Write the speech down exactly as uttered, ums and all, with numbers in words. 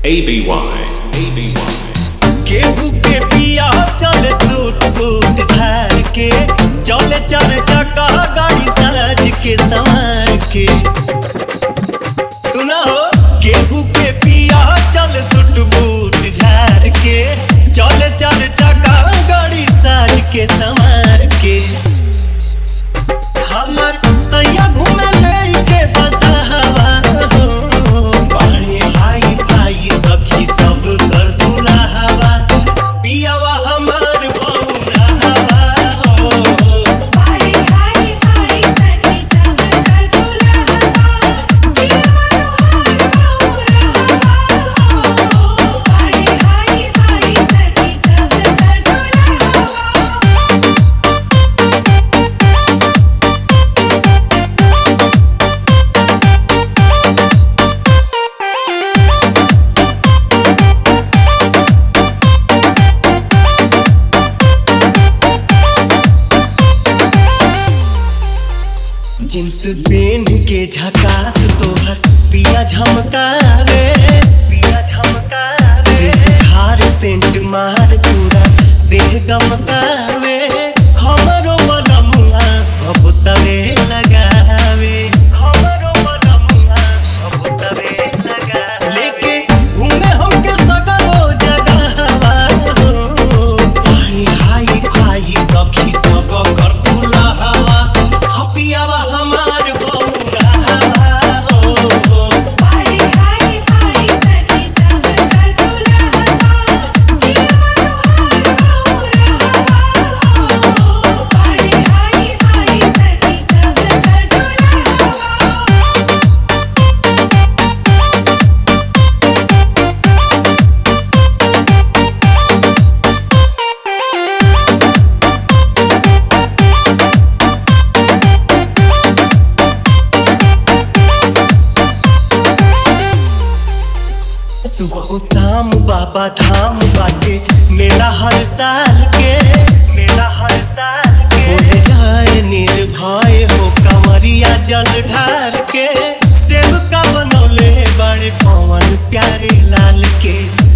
A B Y A B Y केहू के पिया चले सूट बूट झार के चले चार चक्का गाड़ी सज के संवार के सुना हो केहू के पिया चले सूट बूट झार के चले चार चक्का गाड़ी सज के संवार के हमर सैया घूमे लेके बसा हवा बाणे भाई भाई सखी सब कर दूल्हा हवा पियावा हमार बौरा हवा हो भाई भाई भाई सखी सब कर दूल्हा हवा पियावा हमार बौरा हवा भाई भाई भाई सखी सब कर दूल्हा हवा जींस पेन के झकास तोहर पिया झमकावे पिया झमकावे ड्रेस झार सेंट मार पूरा देह गमकावे हमरो बलमुआ अब तवे लगावे हमरो बलमुआ अब तवे लगावे लेके घूमे हमके सगरो जगहवा भाई हाई भाई सखी सब कर दूल्हा हवा हपियावा हमार बौरा हवा हो भाई भाई भाई सखी सब कर दूल्हा हवा पियावा हमार बौरा हवा भाई भाई भाई सखी सब कर दूल्हा हवा सुबह शाम बाबा धाम बाटे मेला हर साल के मेला हर साल के बोले जाए निर्भय हो कमरिया जल ढार के सेब का बनौले बड़े पवन प्यारे लाल के